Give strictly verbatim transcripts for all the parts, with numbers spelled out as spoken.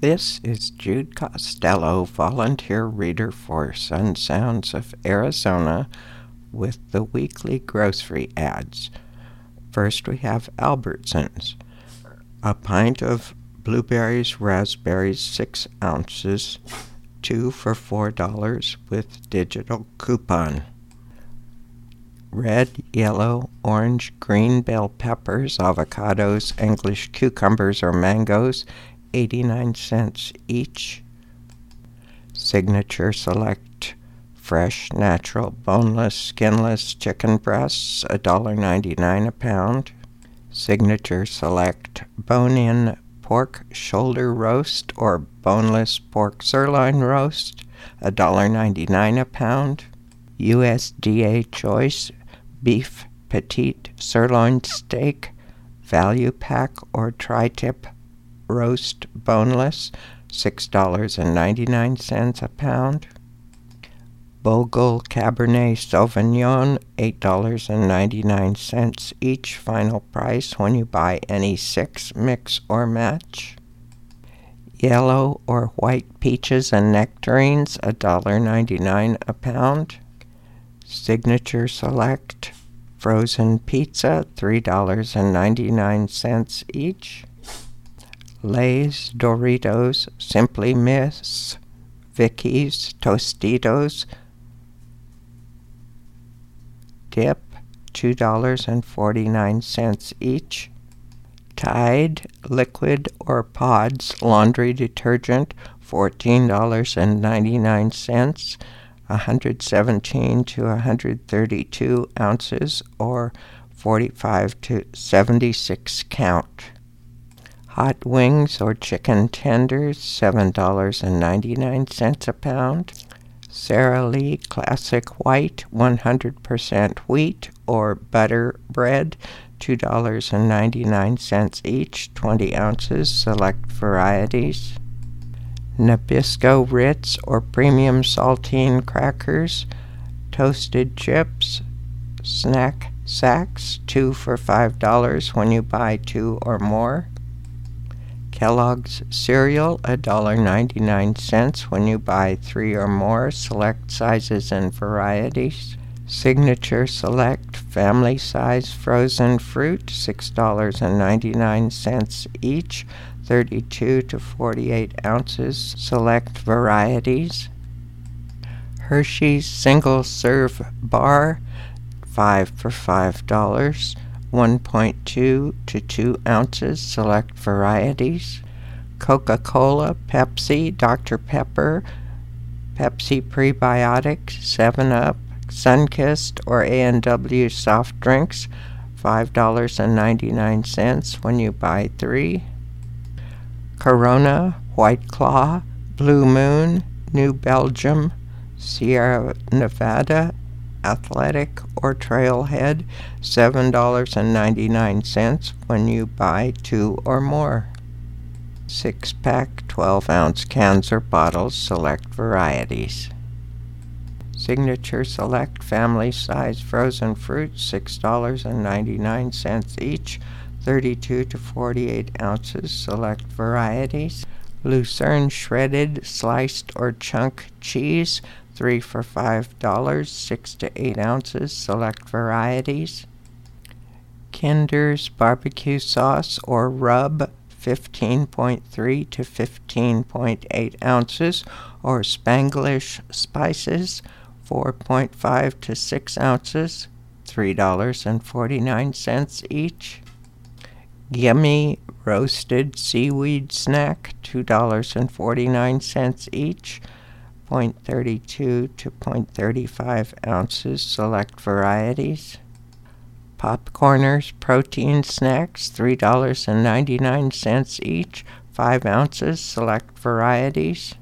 This is Jude Costello, volunteer reader for Sun Sounds of Arizona, with the weekly grocery ads. First we have Albertsons. A pint of blueberries, raspberries, six ounces, two for four dollars with digital coupon. Red, yellow, orange, green bell peppers, avocados, English cucumbers or mangoes, eighty-nine cents each. Signature Select fresh, natural, boneless, skinless chicken breasts, one dollar ninety-nine a pound. Signature Select bone-in pork shoulder roast or boneless pork sirloin roast, one dollar ninety-nine a pound. U S D A Choice beef petite sirloin steak, value pack or tri-tip roast boneless, six dollars ninety-nine a pound. Bogle Cabernet Sauvignon, eight dollars ninety-nine each, final price when you buy any six, mix or match. Yellow or white peaches and nectarines, one dollar ninety-nine a pound. Signature Select frozen pizza, three dollars ninety-nine each. Lay's, Doritos, Simply Miss, Vicky's, Tostitos, dip, two dollars forty-nine each. Tide, liquid or pods laundry detergent, fourteen dollars ninety-nine, one hundred seventeen to one hundred thirty-two ounces or forty-five to seventy-six count. Hot wings or chicken tenders, seven dollars ninety-nine a pound. Sara Lee Classic White one hundred percent wheat or butter bread, two dollars ninety-nine each, twenty ounces, select varieties. Nabisco Ritz or premium saltine crackers, toasted chips, snack sacks, two for five dollars when you buy two or more. Kellogg's cereal, one dollar ninety-nine when you buy three or more, select sizes and varieties. Signature Select family size frozen fruit, six dollars ninety-nine each, thirty-two to forty-eight ounces, select varieties. Hershey's single serve bar, five for five dollars, one point two to two ounces, select varieties. Coca-Cola, Pepsi, Doctor Pepper, Pepsi Prebiotic, seven up, Sunkist or A and W soft drinks, five dollars ninety-nine when you buy three. Corona, White Claw, Blue Moon, New Belgium, Sierra Nevada, Athletic or Trailhead, seven dollars ninety-nine when you buy two or more. Six-pack, twelve-ounce cans or bottles, select varieties. Signature Select family size frozen fruit, six dollars ninety-nine each, thirty-two to forty-eight ounces, select varieties. Lucerne shredded, sliced or chunk cheese, three for five dollars, six to eight ounces, select varieties. Kinder's barbecue sauce or rub, fifteen point three to fifteen point eight ounces, or Spanglish spices, four point five to six ounces, three dollars forty-nine each. Gimme roasted seaweed snack, two dollars forty-nine each, zero point three two to zero point three five ounces, select varieties. Popcorners protein snacks, three dollars ninety-nine each, five ounces, select varieties.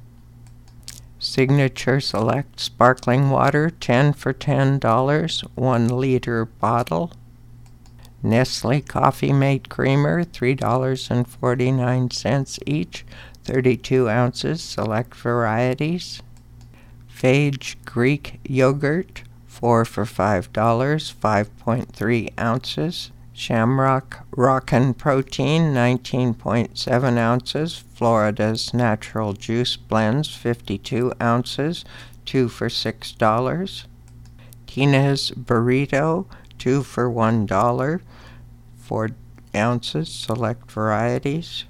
Signature Select sparkling water, ten for ten dollars, one liter bottle. Nestle Coffee Mate Creamer, three dollars forty-nine each, thirty-two ounces, select varieties. Phage Greek Yogurt, four for five dollars, five point three ounces, Shamrock Rockin' Protein, nineteen point seven ounces. Florida's Natural Juice Blends, fifty-two ounces, two for six dollars. Tina's Burrito, two for one dollar, four ounces, select varieties.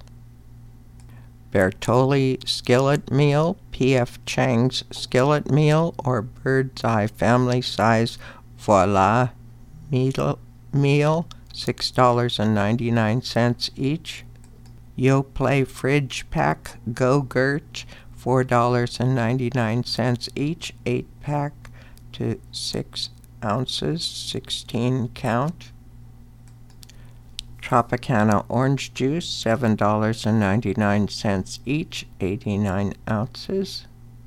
Bertolli Skillet Meal, P F Chang's Skillet Meal, or Bird's Eye Family Size Voila Meal, meal six dollars and ninety-nine cents each. Yoplait Fridge Pack Go-Gurt, four dollars and ninety-nine cents each, eight pack to six ounces, sixteen count. Tropicana Orange Juice, seven dollars and ninety-nine cents each, eighty-nine ounces.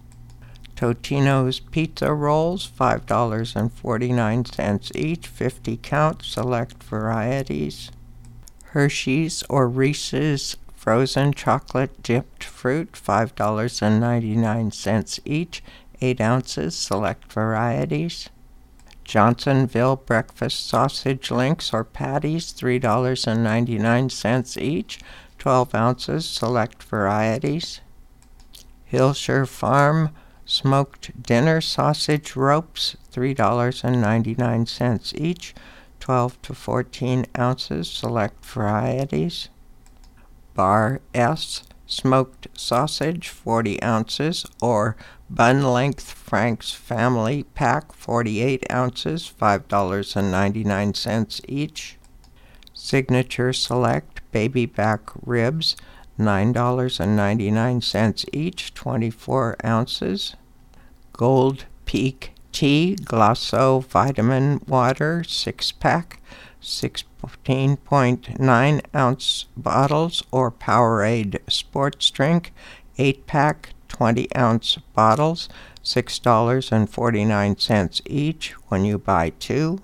Totino's Pizza Rolls, five dollars and forty-nine cents each, fifty count, select varieties. Hershey's or Reese's Frozen Chocolate Dipped Fruit, five dollars and ninety-nine cents each, eight ounces, select varieties. Johnsonville Breakfast Sausage Links or Patties, three dollars and ninety-nine cents each, twelve ounces, select varieties. Hillshire Farm Smoked Dinner Sausage Ropes, three dollars and ninety-nine cents each, twelve to fourteen ounces, select varieties. Bar S Smoked Sausage, forty ounces, or Bun Length Frank's Family Pack, forty-eight ounces, five dollars and ninety-nine cents each. Signature Select Baby Back Ribs, nine dollars and ninety-nine cents each, twenty-four ounces. Gold Peak Tea Glosso Vitamin Water, six pack, sixteen point nine ounce bottles, or Powerade Sports Drink, eight pack, twenty ounce bottles, six dollars and forty-nine cents each when you buy two.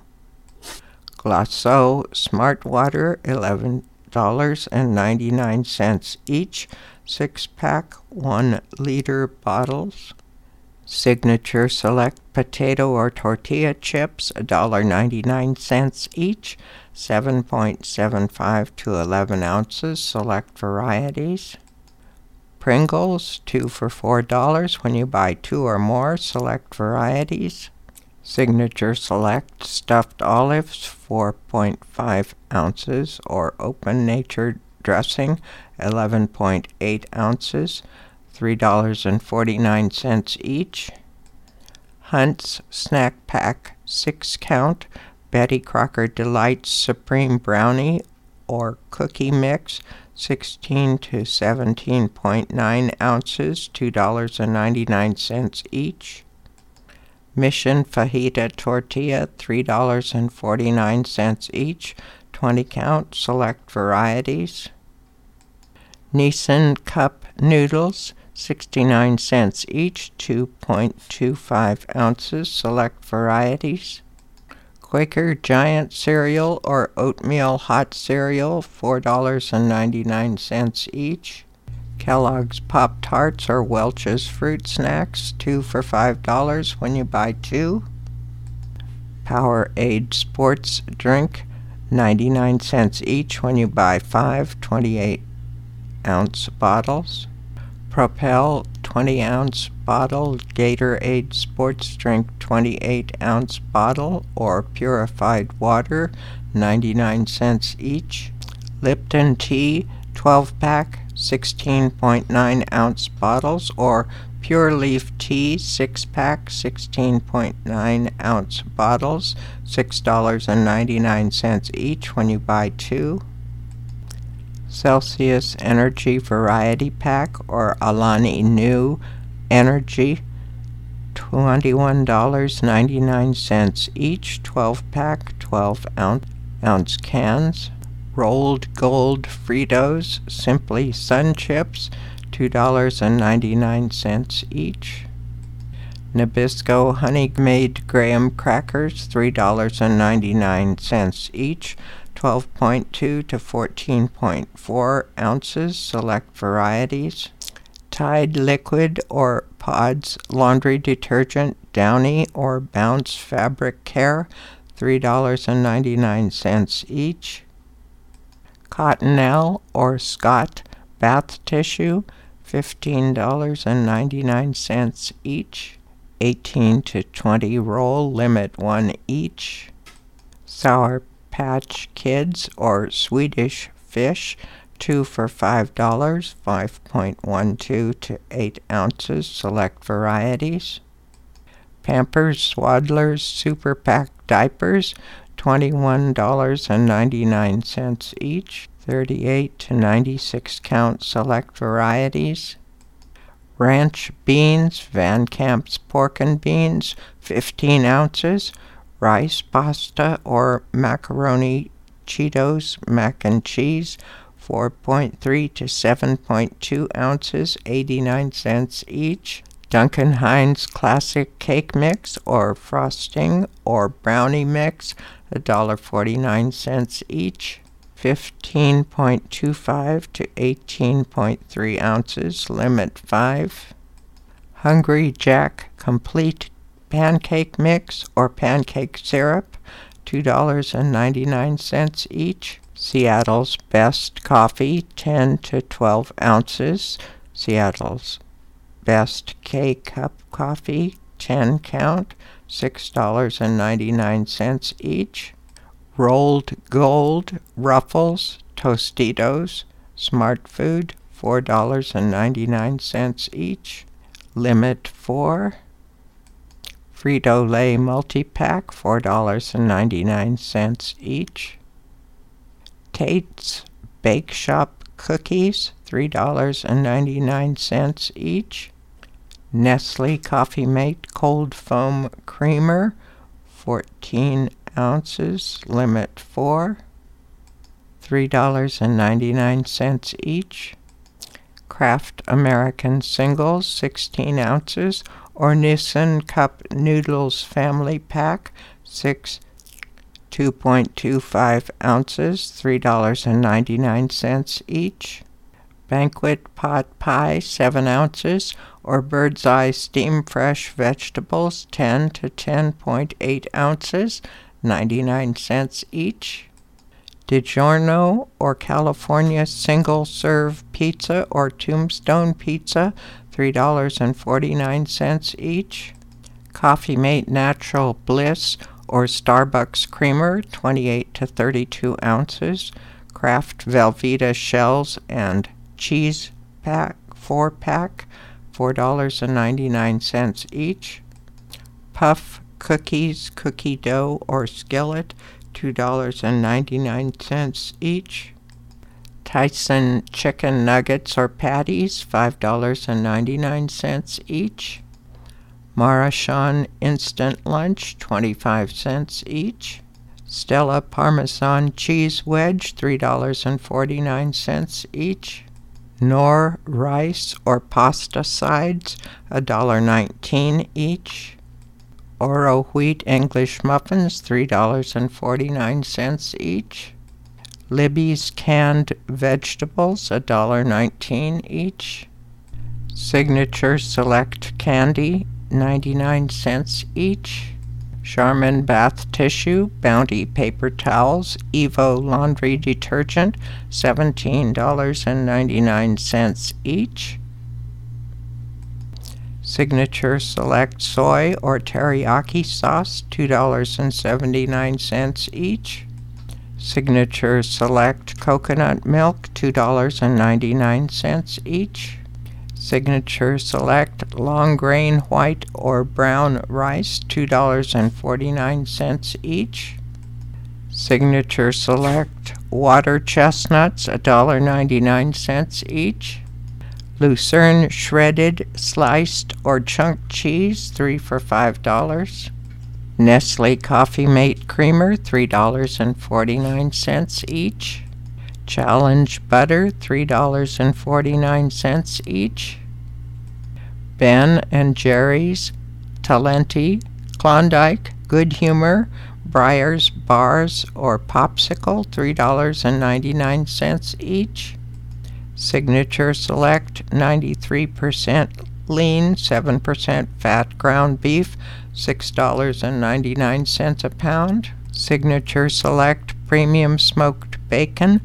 Glosso Smart Water, eleven dollars and ninety-nine cents each, six pack, one liter bottles. Signature Select Potato or Tortilla Chips, one dollar and ninety-nine cents each, seven point seven five to eleven ounces, select varieties. Pringles, two for four dollars when you buy two or more, select varieties. Signature Select Stuffed Olives, four point five ounces, or Open Nature Dressing, eleven point eight ounces, three dollars and forty-nine cents each. Hunt's Snack Pack, six count, Betty Crocker Delights Supreme Brownie or Cookie Mix, sixteen to seventeen point nine ounces, two dollars and ninety-nine cents each. Mission Fajita Tortilla, three dollars and forty-nine cents each, twenty count, select varieties. Nissin Cup Noodles, sixty-nine cents each, two point two five ounces, select varieties. Quaker Giant Cereal or Oatmeal Hot Cereal, four dollars and ninety-nine cents each. Kellogg's Pop-Tarts or Welch's Fruit Snacks, two for five dollars when you buy two. Powerade Sports Drink, ninety-nine cents each when you buy five twenty-eight ounce bottles. Propel twenty ounce bottle Gatorade Sports Drink twenty-eight ounce bottle or purified water, ninety-nine cents each. Lipton Tea twelve pack, sixteen point nine ounce bottles, or Pure Leaf Tea six pack, sixteen point nine ounce bottles, six dollars and ninety-nine cents each when you buy two. Celsius Energy Variety Pack or Alani Nu Energy, twenty-one dollars and ninety-nine cents each, twelve pack, twelve ounce, ounce cans. Rolled Gold Fritos Simply Sun Chips, two dollars and ninety-nine cents each. Nabisco Honey Made Graham Crackers, three dollars and ninety-nine cents each, twelve point two to fourteen point four ounces, select varieties. Tide Liquid or Pods Laundry Detergent, Downy or Bounce Fabric Care, three dollars and ninety-nine cents each. Cottonelle or Scott bath tissue, fifteen dollars and ninety-nine cents each. eighteen to twenty roll, limit one each. Sour Patch Kids or Swedish Fish, two for five dollars, five point one two to eight ounces, select varieties. Pampers Swaddlers Super Pack Diapers, twenty-one dollars and ninety-nine cents each, thirty-eight to ninety-six count, select varieties. Ranch Beans Van Camp's Pork and Beans, fifteen ounces. Rice Pasta or Macaroni Cheetos Mac and Cheese, four point three to seven point two ounces, eighty-nine cents each. Duncan Hines Classic Cake Mix or Frosting or Brownie Mix, one dollar and forty-nine cents each. fifteen point two five to eighteen point three ounces, limit five. Hungry Jack Complete Pancake Mix or Pancake Syrup, two dollars and ninety-nine cents each. Seattle's Best Coffee, ten to twelve ounces. Seattle's Best K-Cup Coffee, ten count, six dollars and ninety-nine cents each. Rolled Gold Ruffles, Tostitos, Smart Food, four dollars and ninety-nine cents each. Limit four. Frito-Lay Multi-Pack, four dollars and ninety-nine cents each. Tate's Bake Shop Cookies, three dollars and ninety-nine cents each. Nestle Coffee Mate Cold Foam Creamer, fourteen ounces, limit four, three dollars and ninety-nine cents each. Kraft American Singles, sixteen ounces, or Nissin Cup Noodles Family Pack, six, two point two five ounces, three dollars and ninety-nine cents each. Banquet Pot Pie, seven ounces, or Bird's Eye Steam Fresh Vegetables, ten to ten point eight ounces, ninety-nine cents each. DiGiorno or California Single Serve Pizza or Tombstone Pizza, three dollars and forty-nine cents each. Coffee Mate Natural Bliss or Starbucks Creamer, twenty-eight to thirty-two ounces. Kraft Velveeta Shells and Cheese Pack, four pack, four dollars and ninety-nine cents each. Puff Cookies Cookie Dough or Skillet, two dollars and ninety-nine cents each. Tyson Chicken Nuggets or Patties, five dollars and ninety-nine cents each. Marachon Instant Lunch, twenty-five cents each. Stella Parmesan Cheese Wedge, three dollars and forty-nine cents each. Knorr Rice or Pasta Sides, one dollar and nineteen cents each. Oro Wheat English Muffins, three dollars and forty-nine cents each. Libby's Canned Vegetables, one dollar and nineteen cents each. Signature Select Candy, ninety-nine cents each. Charmin Bath Tissue, Bounty Paper Towels, Evo Laundry Detergent, seventeen dollars and ninety-nine cents each. Signature Select Soy or Teriyaki Sauce, two dollars and seventy-nine cents each. Signature Select Coconut Milk, two dollars and ninety-nine cents each. Signature Select Long Grain White or Brown Rice, two dollars and forty-nine cents each. Signature Select Water Chestnuts, one dollar and ninety-nine cents each. Lucerne Shredded Sliced or Chunk Cheese, three for five dollars. Nestle Coffee Mate Creamer, three dollars and forty-nine cents each. Challenge Butter, three dollars and forty-nine cents each. Ben and Jerry's Talenti, Klondike, Good Humor, Breyers Bars or Popsicle, three dollars and ninety-nine cents each. Signature Select ninety-three percent lean, seven percent fat ground beef, six dollars and ninety-nine cents a pound. Signature Select Premium Smoked Bacon, four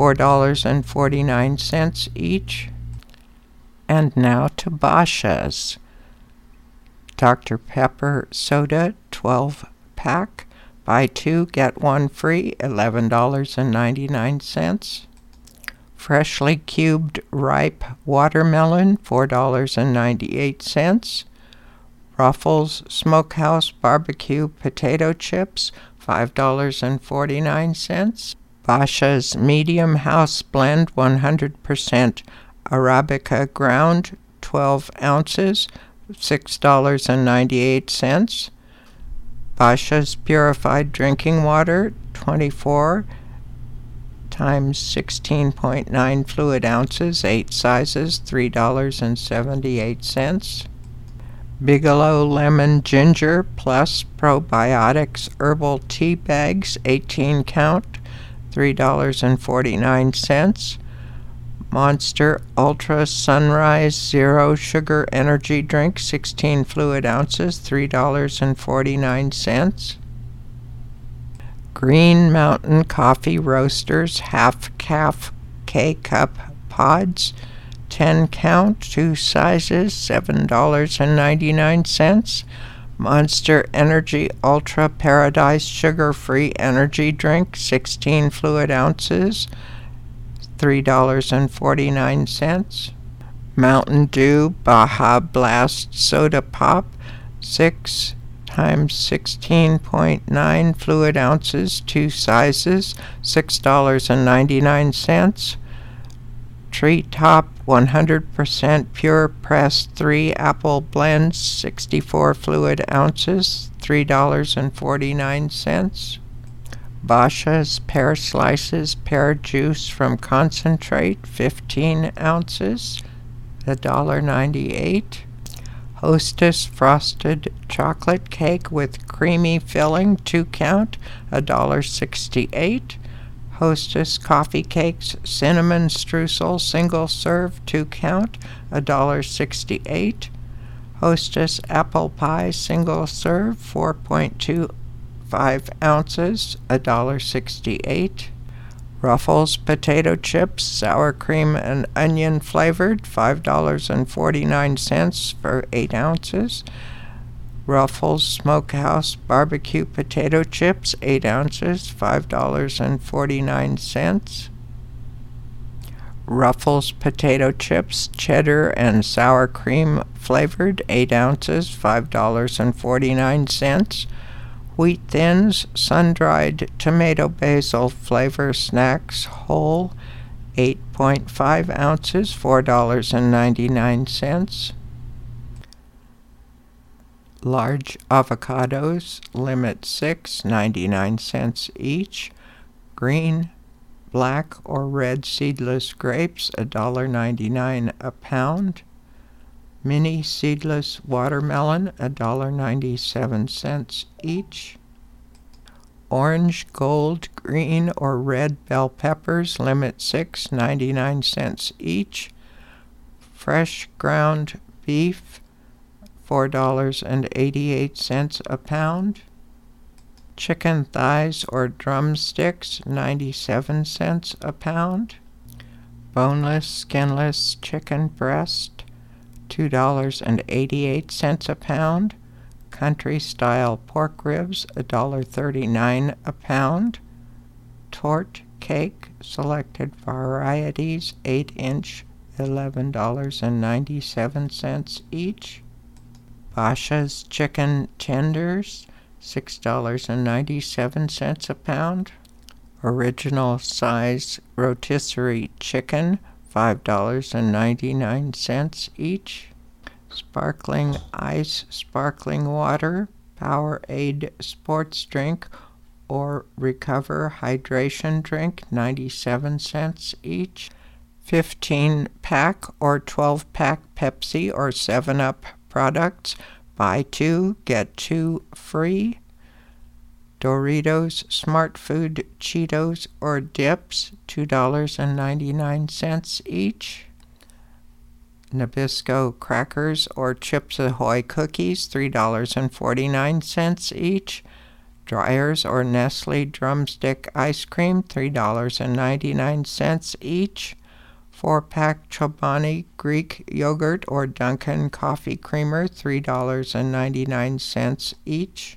four dollars and forty-nine cents each. And now to Basha's. Doctor Pepper soda, twelve pack. Buy two, get one free, eleven dollars and ninety-nine cents. Freshly cubed ripe watermelon, four dollars and ninety-eight cents. Ruffles Smokehouse Barbecue Potato Chips, five dollars and forty-nine cents. Basha's Medium House Blend, one hundred percent Arabica ground, twelve ounces, six dollars and ninety-eight cents. Basha's Purified Drinking Water, twenty-four times sixteen point nine fluid ounces, eight sizes, three dollars and seventy-eight cents. Bigelow Lemon Ginger Plus Probiotics Herbal Tea Bags, eighteen count, three dollars and forty-nine cents. Monster Ultra Sunrise Zero Sugar Energy Drink, sixteen fluid ounces, three dollars and forty-nine cents. Green Mountain Coffee Roasters Half Calf K-Cup Pods, ten count, two sizes, seven dollars and ninety-nine cents. Monster Energy Ultra Paradise Sugar-Free Energy Drink, sixteen fluid ounces, three dollars and forty-nine cents. Mountain Dew Baja Blast Soda Pop, six times sixteen point nine fluid ounces, two sizes, six dollars and ninety-nine cents. Treetop one hundred percent Pure Pressed three Apple Blends, sixty-four fluid ounces, three dollars and forty-nine cents. Basha's Pear Slices Pear Juice from Concentrate, fifteen ounces, one dollar and ninety-eight cents. Hostess Frosted Chocolate Cake with Creamy Filling, two count, one dollar and sixty-eight cents. Hostess Coffee Cakes Cinnamon Streusel Single Serve, two count, one dollar and sixty-eight cents. Hostess Apple Pie Single Serve, four point two five ounces, one dollar and sixty-eight cents. Ruffles Potato Chips Sour Cream and Onion Flavored, five dollars and forty-nine cents for eight ounces. Ruffles Smokehouse Barbecue Potato Chips, eight ounces, five dollars and forty-nine cents. Ruffles Potato Chips Cheddar and Sour Cream Flavored, eight ounces, five dollars and forty-nine cents. Wheat Thins Sun-Dried Tomato Basil Flavor Snacks Whole, eight point five ounces, four dollars and ninety-nine cents. Large avocados, limit six, ninety-nine cents each. Green, black, or red seedless grapes, one dollar and ninety-nine cents a pound. Mini seedless watermelon, one dollar and ninety-seven cents each. Orange, gold, green, or red bell peppers, limit six, ninety-nine cents each. Fresh ground beef, four dollars and eighty-eight cents a pound. Chicken thighs or drumsticks, ninety-seven cents a pound. Boneless, skinless chicken breast, two dollars and eighty-eight cents a pound. Country-style pork ribs, one dollar and thirty-nine cents a pound. Tort cake, selected varieties, eight inch, eleven dollars and ninety-seven cents each. Basha's chicken tenders, six dollars and ninety-seven cents a pound. Original size rotisserie chicken, five dollars and ninety-nine cents each. Sparkling ice sparkling water, Powerade sports drink or Recover hydration drink, ninety-seven cents each. fifteen pack or twelve pack Pepsi or seven up products, buy two, get two free. Doritos Smart Food Cheetos or dips, two dollars and ninety-nine cents each. Nabisco crackers or Chips Ahoy cookies, three dollars and forty-nine cents each. Dreyer's or Nestle Drumstick Ice Cream, three dollars and ninety-nine cents each. Four-pack Chobani Greek Yogurt or Dunkin' Coffee Creamer, three dollars and ninety-nine cents each.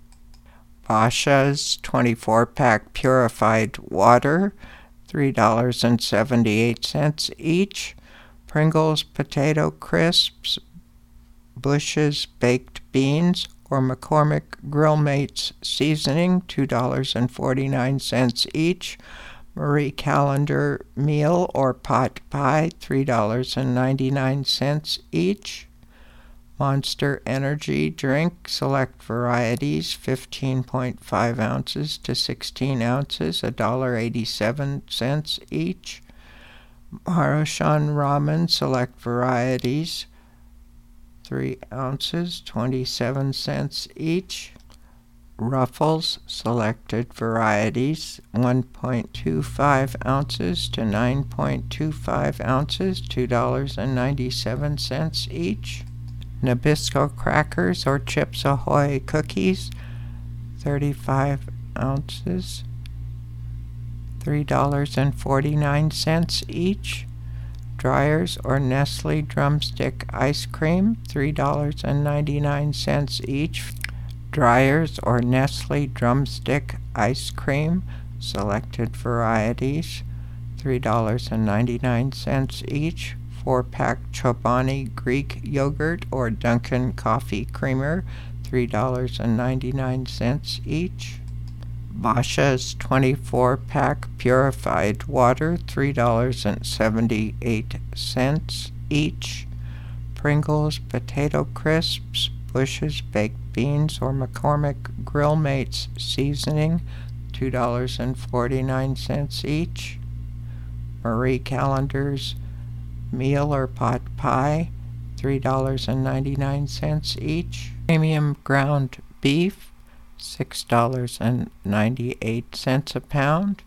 Basha's twenty-four pack Purified Water, three dollars and seventy-eight cents each. Pringles Potato Crisps, Bush's Baked Beans, or McCormick Grill Mates Seasoning, two dollars and forty-nine cents each. Marie Callender Meal or Pot Pie, three dollars and ninety-nine cents each. Monster Energy Drink, select varieties, fifteen point five ounces to sixteen ounces, one dollar and eighty-seven cents each. Maruchan Ramen, select varieties, three ounces, twenty-seven cents each. Ruffles, selected varieties, one point two five ounces to nine point two five ounces, two dollars and ninety-seven cents each. Nabisco Crackers or Chips Ahoy Cookies, thirty-five ounces, three dollars and forty-nine cents each. Dreyer's or Nestle Drumstick Ice Cream, three dollars and ninety-nine cents each. Dreyer's or Nestle Drumstick Ice Cream, selected varieties, three dollars and ninety-nine cents each. Four-pack Chobani Greek Yogurt or Dunkin' Coffee Creamer, three dollars and ninety-nine cents each. Basha's twenty-four pack Purified Water, three dollars and seventy-eight cents each. Pringles Potato Crisps, Bush's Baked Beans, or McCormick Grill Mates Seasoning, two dollars and forty-nine cents each. Marie Callender's Meal or Pot Pie, three dollars and ninety-nine cents each. Premium Ground Beef, six dollars and ninety-eight cents a pound.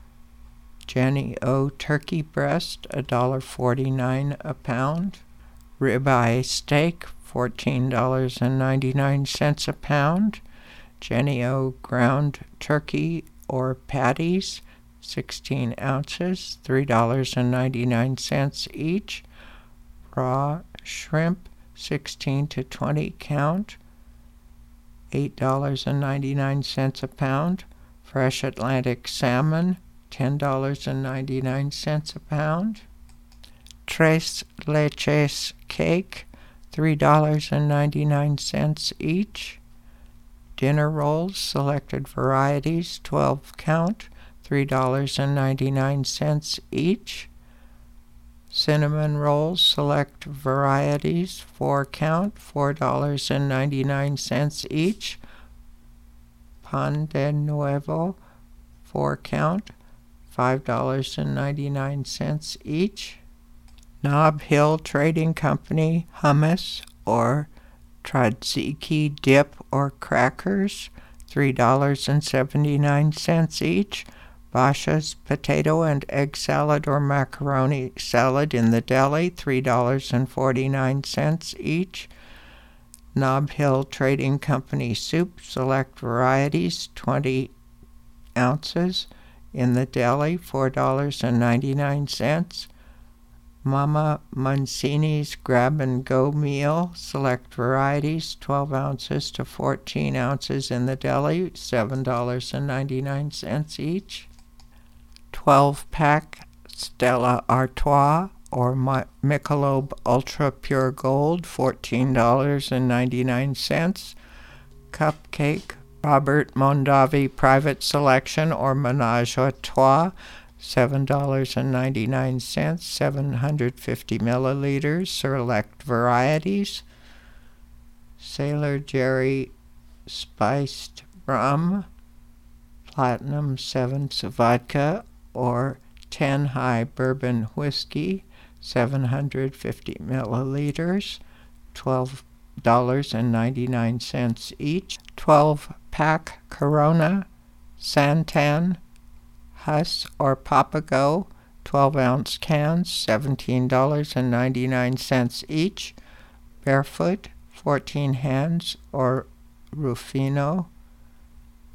Jenny O Turkey Breast, one dollar and forty-nine cents a pound. Ribeye Steak, fourteen dollars and ninety-nine cents a pound. Jenny O Ground Turkey or Patties, sixteen ounces, three dollars and ninety-nine cents each. Raw Shrimp, sixteen to twenty count, eight dollars and ninety-nine cents a pound. Fresh Atlantic Salmon, ten dollars and ninety-nine cents a pound. Tres Leches Cake, three dollars and ninety-nine cents each. Dinner Rolls, selected varieties, twelve count, three dollars and ninety-nine cents each. Cinnamon Rolls, select varieties, four count, four dollars and ninety-nine cents each. Pan de Nuevo, four count, five dollars and ninety-nine cents each. Nob Hill Trading Company Hummus or Tzatziki Dip or Crackers, three dollars and seventy-nine cents each. Basha's Potato and Egg Salad or Macaroni Salad in the Deli, three dollars and forty-nine cents each. Nob Hill Trading Company Soup, select varieties, twenty ounces, in the Deli, four dollars and ninety-nine cents. Mama Mancini's Grab and Go Meal, select varieties, twelve ounces to fourteen ounces in the Deli, seven dollars and ninety-nine cents each. twelve pack Stella Artois or Michelob Ultra Pure Gold, fourteen dollars and ninety-nine cents. Cupcake Robert Mondavi Private Selection or Menage a Trois, seven dollars and ninety-nine cents, seven hundred fifty milliliters, select varieties. Sailor Jerry Spiced Rum, Platinum Sevens Vodka, or ten High Bourbon Whiskey, seven hundred fifty milliliters, twelve dollars and ninety-nine cents each. twelve pack Corona Santan Huss or Papago, twelve ounce cans, seventeen dollars and ninety-nine cents each. Barefoot, fourteen hands or Rufino,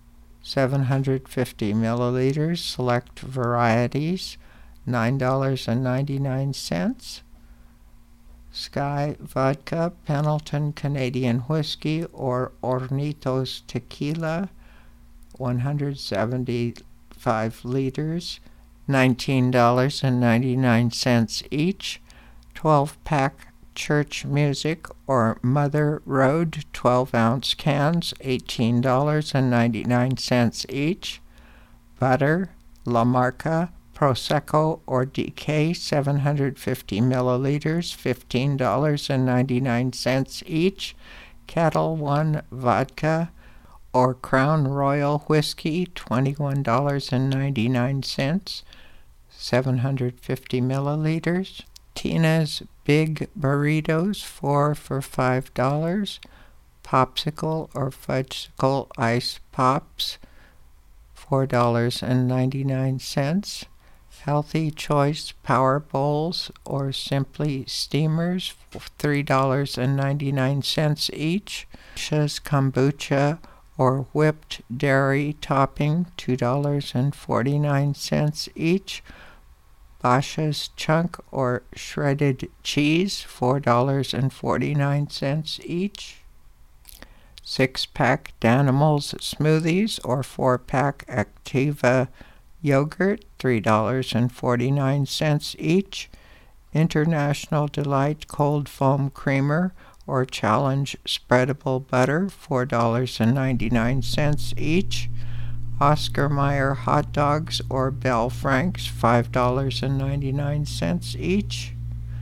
seven hundred fifty milliliters, select varieties, nine dollars and ninety-nine cents. Sky Vodka, Pendleton Canadian Whiskey, or Hornitos Tequila, one hundred seventy-five liters, nineteen dollars and ninety-nine cents each. twelve pack Church Music or Mother Road twelve ounce cans, eighteen dollars and ninety-nine cents each. Butter, La Marca, Prosecco or D K seven hundred fifty milliliters, fifteen dollars and ninety-nine cents each. Kettle One Vodka or Crown Royal Whiskey, twenty-one dollars and ninety-nine cents, seven hundred fifty milliliters. Tina's Big Burritos, four for five dollars. Popsicle or Fudgesicle Ice Pops, four dollars and ninety-nine cents. Healthy Choice Power Bowls or Simply Steamers, three dollars and ninety-nine cents each. Shas Kombucha or Whipped Dairy Topping, two dollars and forty-nine cents each. Basha's Chunk or Shredded Cheese, four dollars and forty-nine cents each. Six-pack Danimals Smoothies or four-pack Activa Yogurt, three dollars and forty-nine cents each. International Delight Cold Foam Creamer or Challenge Spreadable Butter, four dollars and ninety-nine cents each. Oscar Mayer Hot Dogs or Bell Franks, five dollars and ninety-nine cents each.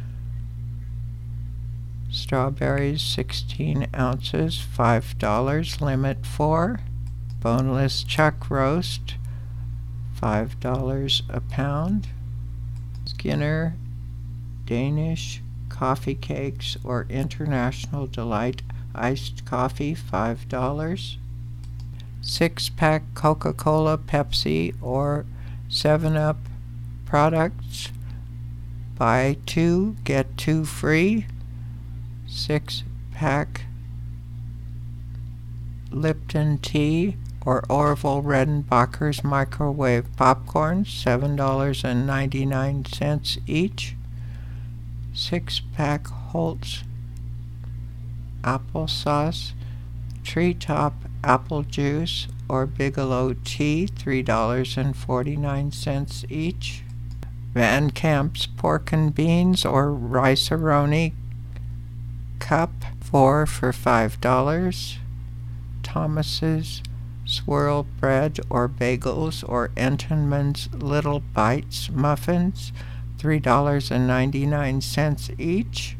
Strawberries, sixteen ounces, five dollars, limit four. Boneless Chuck Roast, five dollars a pound. Skinner Danish Coffee Cakes or International Delight Iced Coffee, five dollars. Six-pack Coca-Cola, Pepsi, or seven up products, buy two, get two free. Six-pack Lipton Tea or Orville Redenbacher's microwave popcorn, seven dollars and ninety-nine cents each. Six-pack Holt's applesauce, Treetop apple juice or Bigelow tea, three dollars and forty-nine cents each. Van Camp's pork and beans or Rice-A-Roni cup, four for five dollars. Thomas's swirl bread or bagels or Entenmann's Little Bites muffins, three dollars and ninety-nine cents each.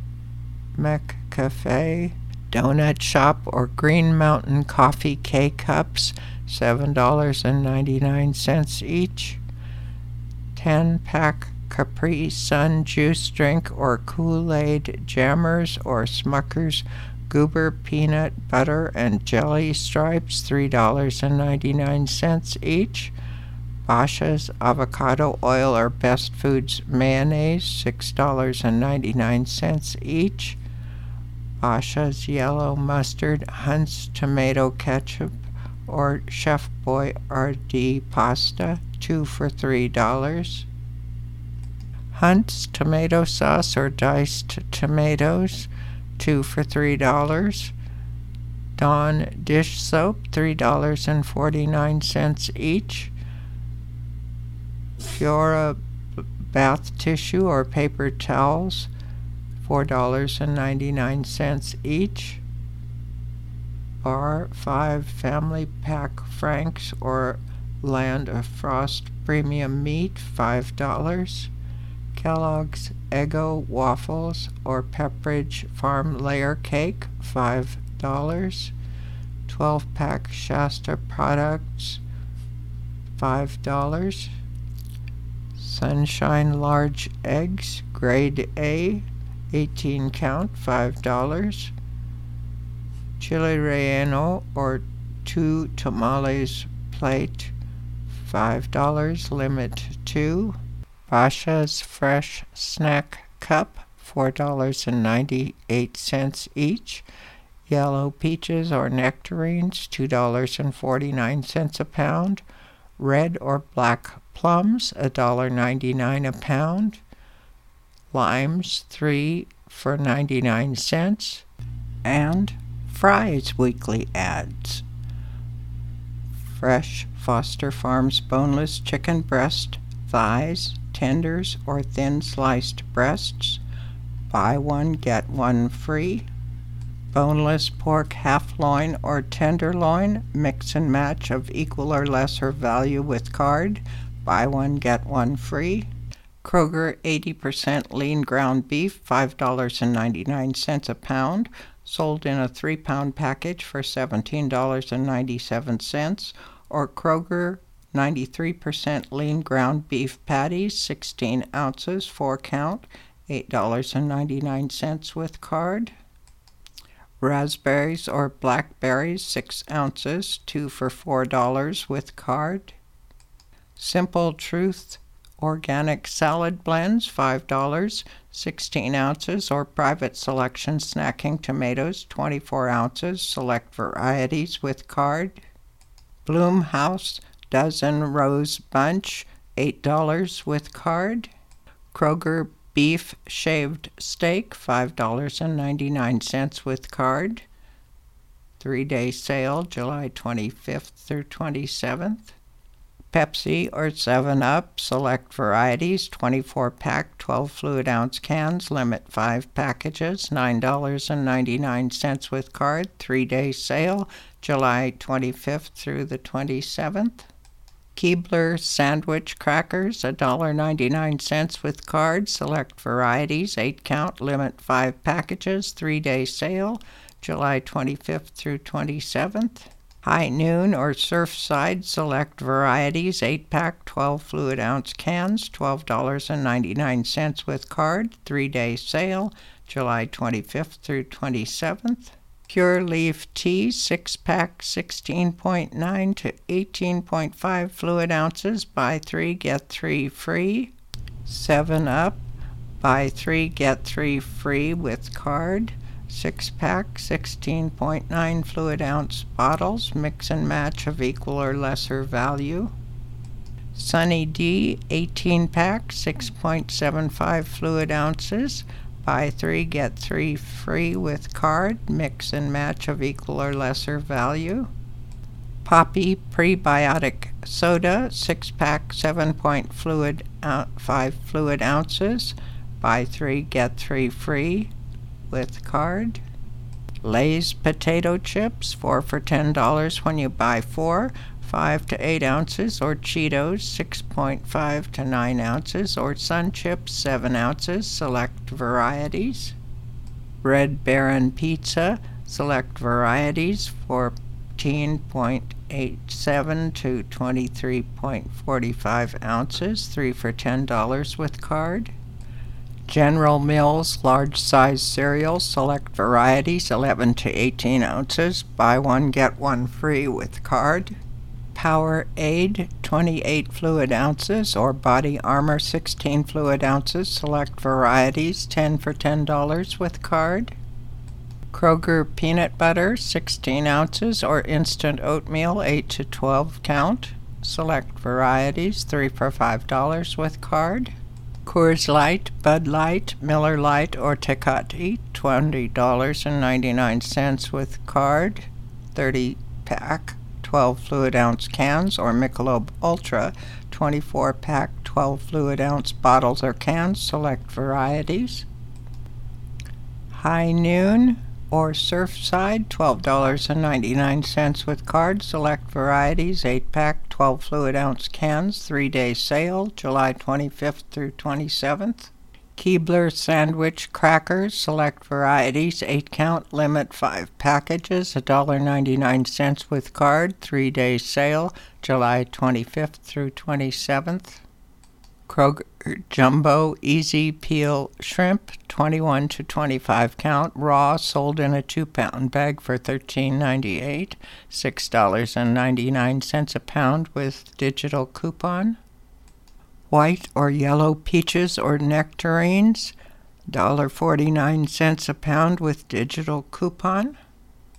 McCafe Donut Shop or Green Mountain Coffee K-Cups, seven dollars and ninety-nine cents each. ten-pack Capri Sun Juice Drink or Kool-Aid Jammers or Smucker's Goober Peanut Butter and Jelly Stripes, three dollars and ninety-nine cents each. Basha's Avocado Oil or Best Foods Mayonnaise, six dollars and ninety-nine cents each. Basha's Yellow Mustard, Hunt's Tomato Ketchup, or Chef Boyardee Pasta, two for three dollars. Hunt's Tomato Sauce or Diced Tomatoes, two for three dollars. Dawn Dish Soap, three dollars and forty-nine cents each. Fiora Bath Tissue or Paper Towels, four dollars and ninety-nine cents each. Bar five Family Pack Franks or Land of Frost Premium Meat, five dollars. Kellogg's Eggo Waffles or Pepperidge Farm Layer Cake, five dollars. twelve-pack Shasta Products, five dollars. Sunshine Large Eggs, Grade A, eighteen count, five dollars. Chile Relleno or two tamales plate, five dollars, limit two. Basha's Fresh Snack Cup, four dollars and ninety-eight cents each. Yellow peaches or nectarines, two dollars and forty-nine cents a pound. Red or black plums, one dollar and ninety-nine cents a pound. Limes, three for ninety-nine cents. And Fry's weekly ads. Fresh Foster Farms boneless chicken breast, thighs, tenders, or thin sliced breasts. Buy one, get one free. Boneless pork half loin or tenderloin, mix and match of equal or lesser value with card. Buy one, get one free. Kroger eighty percent lean ground beef, five dollars and ninety-nine cents a pound, sold in a three pound package for seventeen dollars and ninety-seven cents. Or Kroger ninety-three percent lean ground beef patties, sixteen ounces, four count, eight dollars and ninety-nine cents with card. Raspberries or blackberries, six ounces, two for four dollars with card. Simple Truth organic salad blends, five dollars, sixteen ounces, or Private Selection snacking tomatoes, twenty-four ounces, select varieties with card. Bloomhouse dozen rose bunch, eight dollars with card. Kroger beef shaved steak, five dollars and ninety-nine cents with card. Three-day sale, July twenty-fifth through twenty-seventh. Pepsi or seven up, select varieties, twenty-four pack, twelve fluid ounce cans, limit five packages, nine dollars and ninety-nine cents with card. Three-day sale, July twenty-fifth through the twenty-seventh. Keebler sandwich crackers, one dollar and ninety-nine cents with card. Select varieties, eight count, limit five packages. Three-day sale, July twenty-fifth through twenty-seventh. High Noon or Surfside, select varieties, eight pack, twelve fluid ounce cans, twelve dollars and ninety-nine cents with card. Three-day sale, July twenty-fifth through twenty-seventh. Pure Leaf Tea, six pack, sixteen point nine to eighteen point five fluid ounces. Buy three, get three free. seven up, buy three, get three free with card. six pack, sixteen point nine fluid ounce bottles, mix and match of equal or lesser value. Sunny D, eighteen pack, six point seven five fluid ounces. Buy three, get three free with card, mix and match of equal or lesser value. Poppy Prebiotic Soda, six pack, seven point fluid five fluid ounces. Buy three, get three free with card. Lay's potato chips, four for ten dollars when you buy four, five to eight ounces, or Cheetos, six point five to nine ounces, or Sun Chips, seven ounces, select varieties. Red Baron Pizza, select varieties, fourteen point eight seven to twenty-three point four five ounces, three for ten dollars with card. General Mills large size cereal, select varieties, eleven to eighteen ounces, buy one, get one free with card. Powerade, twenty-eight fluid ounces, or Body Armor, sixteen fluid ounces, select varieties, ten for ten dollars with card. Kroger Peanut Butter, sixteen ounces, or Instant Oatmeal, eight to twelve count, select varieties, three for five dollars with card. Coors Light, Bud Light, Miller Lite, or Tecate, twenty dollars and ninety-nine cents with card. thirty pack, twelve fluid ounce cans, or Michelob Ultra, twenty-four pack, twelve fluid ounce bottles or cans, select varieties. High Noon or Surfside, twelve dollars and ninety-nine cents with card, select varieties, eight pack, twelve fluid ounce cans, three-day sale, July twenty-fifth through twenty-seventh. Keebler sandwich crackers, select varieties, eight count, limit five packages, one dollar and ninety-nine cents with card, three-day sale, July twenty-fifth through twenty-seventh. Kroger Jumbo Easy Peel Shrimp, twenty-one to twenty-five count, raw, sold in a two pound bag for thirteen ninety-eight, six dollars and ninety-nine cents a pound with digital coupon. White or yellow peaches or nectarines, one dollar and forty-nine cents a pound with digital coupon.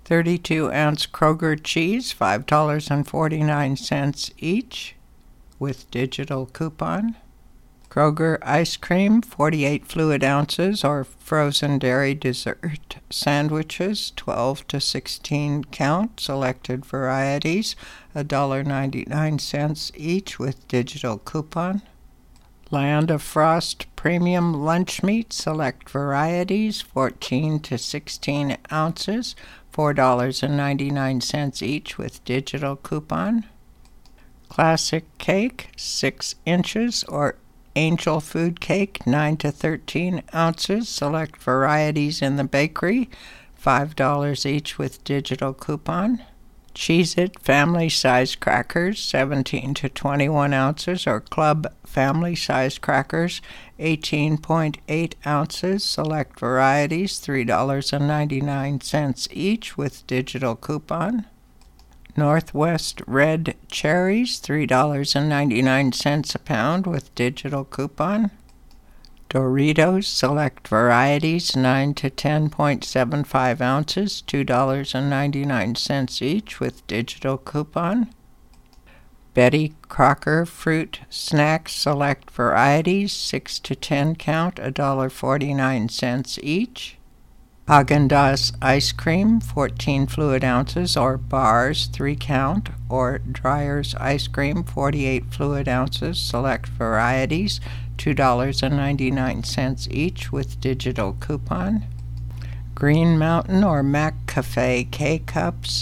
thirty-two ounce Kroger cheese, five dollars and forty-nine cents each with digital coupon. Kroger ice cream, forty-eight fluid ounces or frozen dairy dessert sandwiches, twelve to sixteen count, selected varieties, one dollar and ninety-nine cents each with digital coupon. Land of Frost premium lunch meat, select varieties, fourteen to sixteen ounces, four dollars and ninety-nine cents each with digital coupon. Classic cake, six inches or Angel Food Cake, nine to thirteen ounces, select varieties in the bakery, five dollars each with digital coupon. Cheez-It family size crackers, seventeen to twenty-one ounces, or Club family size crackers, eighteen point eight ounces, select varieties, three dollars and ninety-nine cents each with digital coupon. Northwest red cherries, three dollars and ninety-nine cents a pound with digital coupon. Doritos select varieties, nine to ten point seven five ounces, two dollars and ninety-nine cents each with digital coupon. Betty Crocker fruit snacks, select varieties, six to ten count, one dollar and forty-nine cents each. Haagen-Dazs ice cream, fourteen fluid ounces or bars, three count, or Dreyer's ice cream, forty-eight fluid ounces, select varieties, two dollars and ninety-nine cents each with digital coupon. Green Mountain or McCafe K-Cups,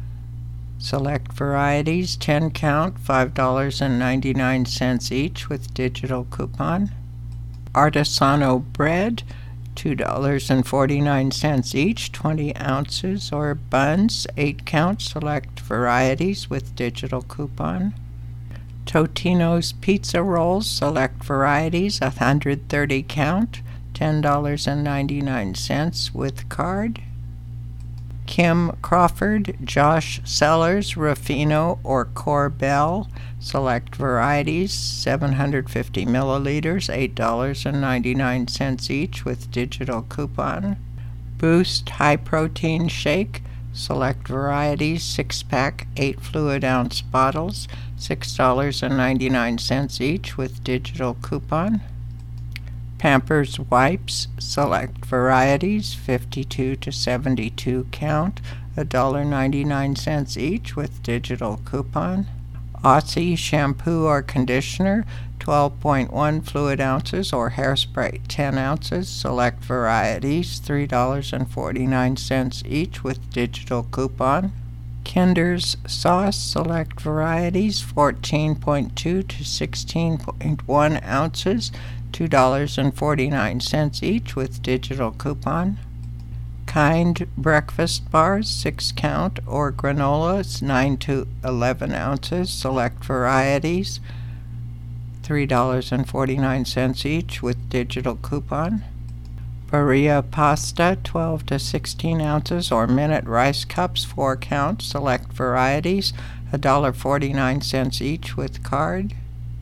select varieties, ten count, five dollars and ninety-nine cents each with digital coupon. Artisano bread, two dollars and forty-nine cents each, twenty ounces, or buns, eight count, select varieties with digital coupon. Totino's pizza rolls, select varieties, one hundred thirty count, ten dollars and ninety-nine cents with card. Kim Crawford, Josh Sellers, Ruffino, or Corbel, select varieties, seven hundred fifty milliliters, eight dollars and ninety-nine cents each with digital coupon. Boost High Protein Shake, select varieties, six pack, eight fluid ounce bottles, six dollars and ninety-nine cents each with digital coupon. Pampers Wipes, select varieties, fifty-two to seventy-two count, one dollar and ninety-nine cents each with digital coupon. Aussie shampoo or conditioner, twelve point one fluid ounces or hairspray, ten ounces, select varieties, three dollars and forty-nine cents each with digital coupon. Kinder's sauce, select varieties, fourteen point two to sixteen point one ounces, two dollars and forty-nine cents each with digital coupon. Kind breakfast bars, six count, or granolas, nine to eleven ounces, select varieties, three dollars and forty-nine cents each with digital coupon. Barilla pasta, twelve to sixteen ounces, or minute rice cups, four count, select varieties, one dollar and forty-nine cents each with card.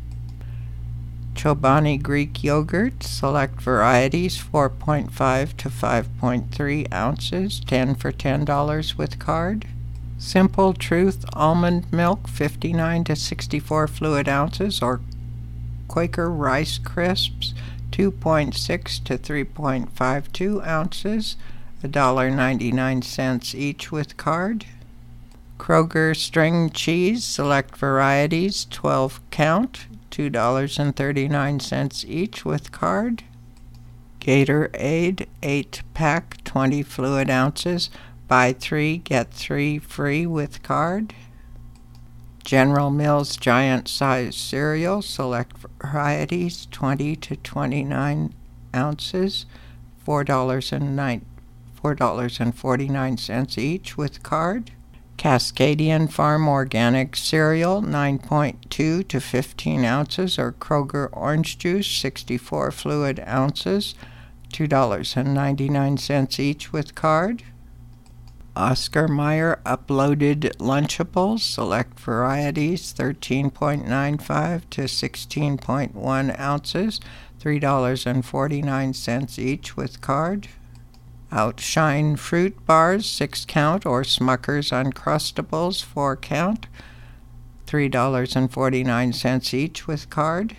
Chobani Greek yogurt, select varieties, four point five to five point three ounces, ten for ten dollars with card. Simple Truth almond milk, fifty-nine to sixty-four fluid ounces, or Quaker Rice Crisps, two point six to three point five two ounces, one dollar and ninety-nine cents each with card. Kroger string cheese, select varieties, twelve count, two dollars and thirty-nine cents each with card. Gatorade eight pack, twenty fluid ounces, buy three, get three free with card. General Mills giant size cereal, select varieties, twenty to twenty-nine ounces, four dollars and forty-nine cents each with card. Cascadian Farm Organic Cereal, nine point two to fifteen ounces, or Kroger Orange Juice, sixty-four fluid ounces, two dollars and ninety-nine cents each with card. Oscar Mayer Uploaded Lunchables, select varieties, thirteen point nine five to sixteen point one ounces, three dollars and forty-nine cents each with card. Outshine fruit bars, six count, or Smucker's Uncrustables, four count, three dollars and forty-nine cents each with card.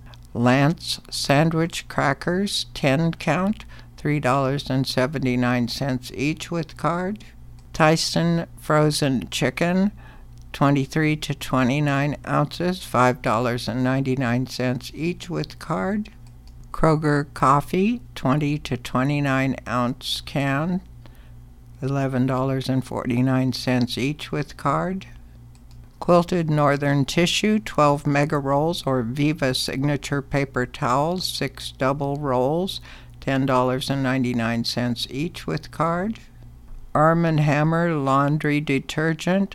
Lance sandwich crackers, ten count, three dollars and seventy-nine cents each with card. Tyson frozen chicken, twenty-three to twenty-nine ounces, five dollars and ninety-nine cents each with card. Kroger coffee, twenty to twenty-nine ounce can, eleven dollars and forty-nine cents each with card. Quilted Northern Tissue, twelve mega rolls or Viva Signature paper towels, six double rolls, ten dollars and ninety-nine cents each with card. Arm and Hammer laundry detergent,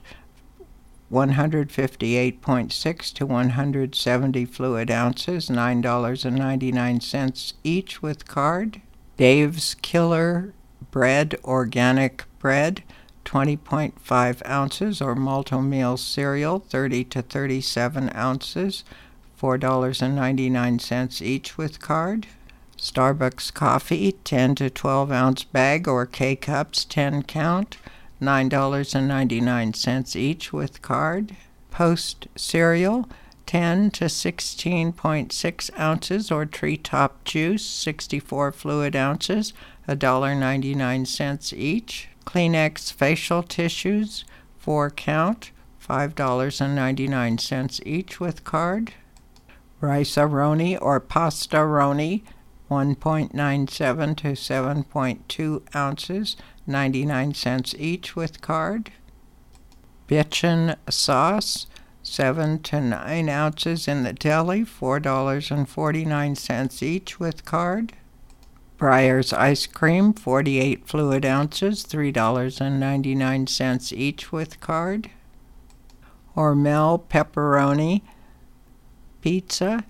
one fifty-eight point six to one hundred seventy fluid ounces, nine dollars and ninety-nine cents each with card. Dave's Killer Bread organic bread, twenty point five ounces, or Malt-O-Meal cereal, thirty to thirty-seven ounces, four dollars and ninety-nine cents each with card. Starbucks coffee, ten to twelve ounce bag or K-Cups, ten count, nine dollars and ninety-nine cents each with card. Post cereal, ten to sixteen point six ounces, or Treetop juice, sixty-four fluid ounces, one dollar and ninety-nine cents each. Kleenex facial tissues, four count, five dollars and ninety-nine cents each with card. Rice-A-Roni or Pasta-Roni, one point nine seven to seven point two ounces, ninety-nine cents each with card. Bitchin sauce, seven to nine ounces in the deli, four dollars and forty-nine cents each with card. Breyers ice cream, forty-eight fluid ounces, three dollars and ninety-nine cents each with card. Hormel pepperoni pizza,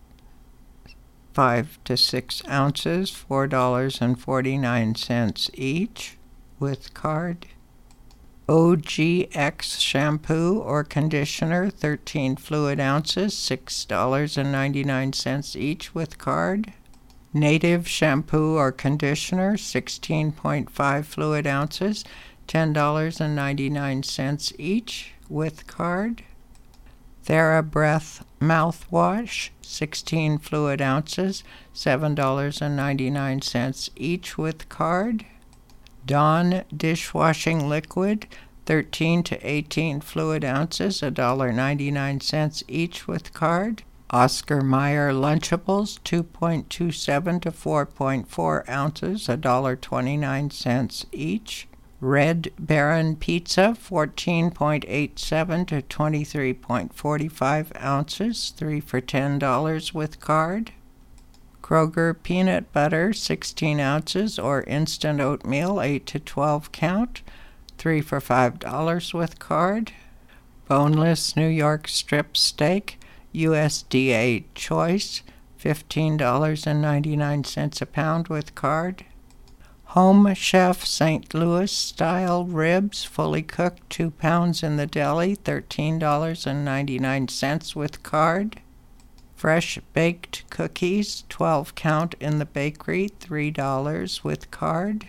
five to six ounces, four dollars and forty-nine cents each with card. O G X shampoo or conditioner, thirteen fluid ounces, six dollars and ninety-nine cents each with card. Native shampoo or conditioner, sixteen point five fluid ounces, ten dollars and ninety-nine cents each with card. TheraBreath mouthwash, sixteen fluid ounces, seven dollars and ninety-nine cents each with card. Dawn dishwashing liquid, thirteen to eighteen fluid ounces, one dollar and ninety-nine cents each with card. Oscar Mayer Lunchables, two point two seven to four point four ounces, one dollar and twenty-nine cents each. Red Baron Pizza, fourteen point eight seven to twenty-three point four five ounces, three for ten dollars with card. Kroger Peanut Butter, sixteen ounces, or Instant Oatmeal, eight to twelve count, three for five dollars with card. Boneless New York Strip Steak, U S D A Choice, fifteen dollars and ninety-nine cents a pound with card. Home Chef Saint Louis Style Ribs, fully cooked, two pounds in the deli, thirteen dollars and ninety-nine cents with card. Fresh Baked Cookies, twelve count in the bakery, three dollars with card.